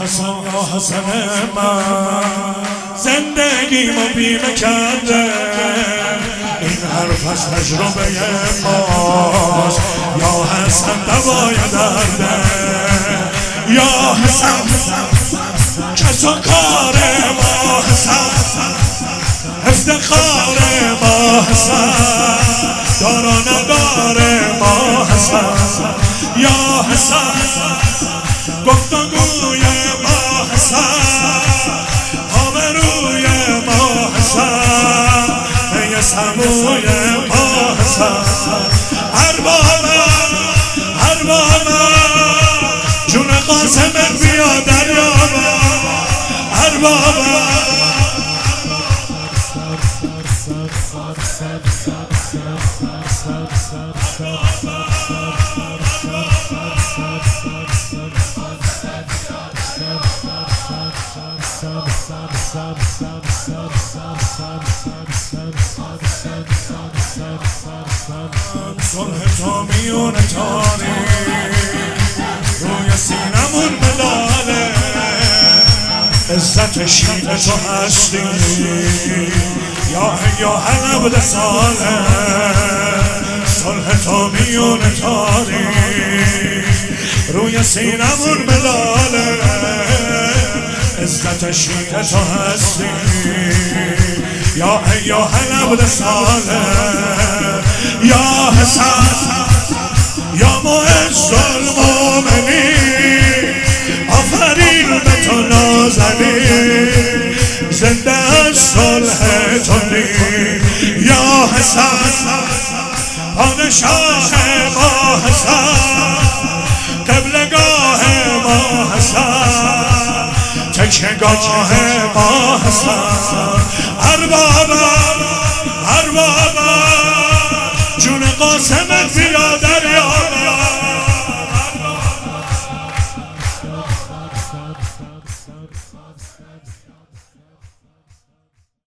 حسن من زندگیمو بیمه کرده، این حرف از تجربه ماست. یا حسن دوای درده، یا حسن کس و کار ما حسن، افتخار ما حسن، دار و ندار ما حسن. یا حسن گفتگوی ما حسن، آبروی ما حسن، می سموی ما حسن. اربابم جون قاسم بیا دریابم، اربابم صلح تو میون تاریک روی سینمون ملاله، عزت شیعه تو هستی یا حلب ساله. صلح تو میون تاریک روی سینمون ملاله، عزت شیعه تو هستی یا حلب ساله. یا حسن یا معز المؤمنین، آفرین به تو نازنین، زنده از صلح تو نی. یا حسن پادشاه ما حسن، قبلگاه ما حسن، تکیهگاه ما حسن. اربابم